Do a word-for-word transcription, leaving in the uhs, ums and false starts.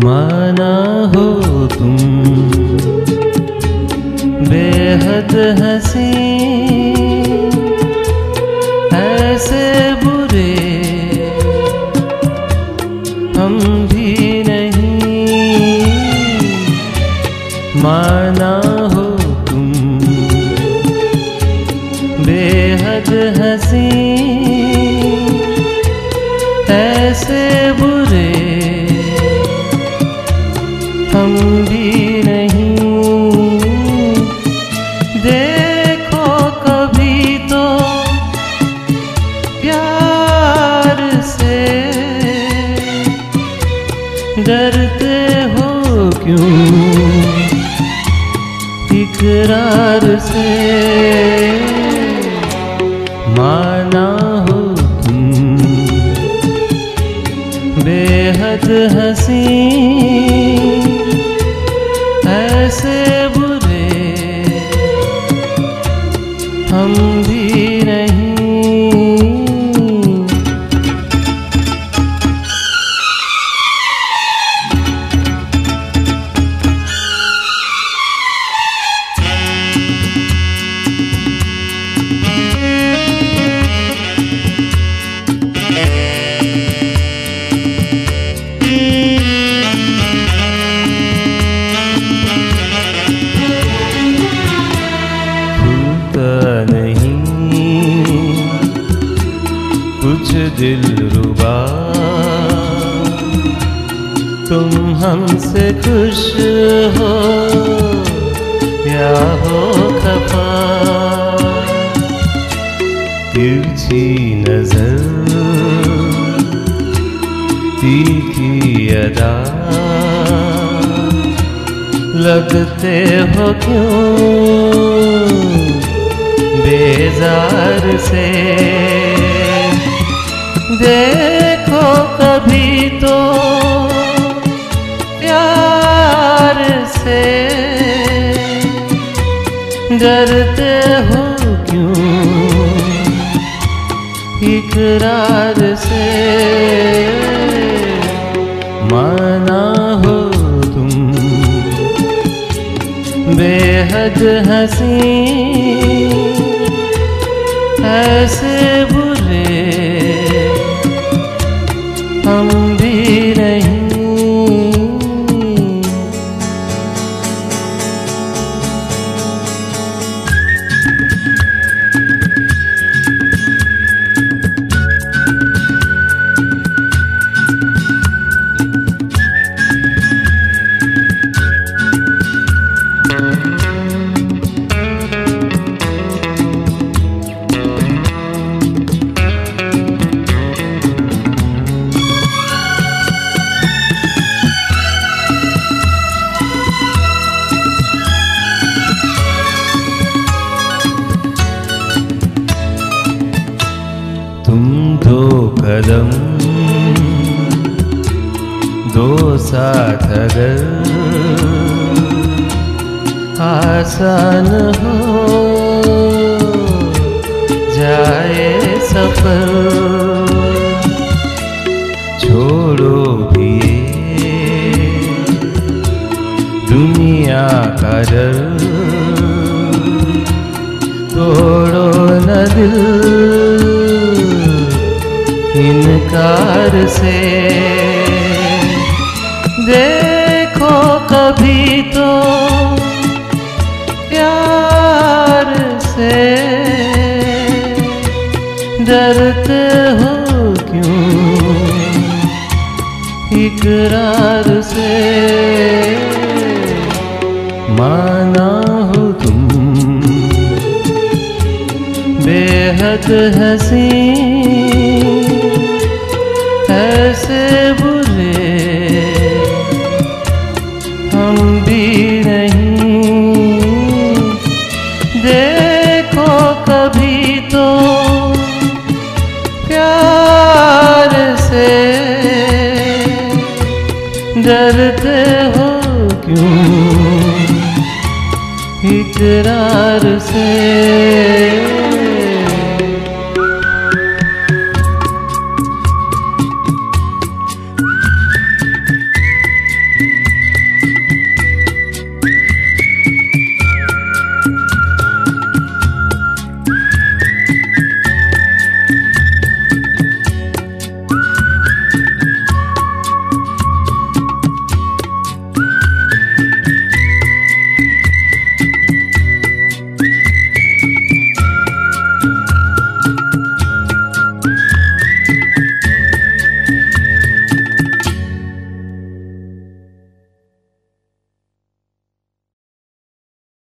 माना हो तुम बेहद हंसी, ऐसे बुरे हम भी नहीं। माना हो तुम बेहद हंसी, ऐसे बुरे हम भी नहीं। देखो कभी तो प्यार से, डरते हो क्यों इकरार से। माना हो तुम बेहद हंसी, ऐसे बुरे हम भी नहीं। कुछ दिलरुबा तुम हमसे खुश हो या हो खफा। तिरछी नजर तीखी अदा, लगते हो क्यों बेजार से। देखो कभी तो प्यार से, डरते हो क्यों इकरार से। माना हो तुम बेहद हंसी, ऐसे बुरे हम भी नहीं। तुम दो कदम दो साथ अगर आसान हो जाए सफर। छोड़ो भी दुनिया का डर, तोड़ो न दिल इनकार से। देखो कभी तो प्यार से, डरते हो क्यों इकरार से। माना हो तुम बेहद हंसी, ऐसे बुरे हम भी नहीं। देखो कभी तो प्यार से, डरते हो क्यों इकरार से।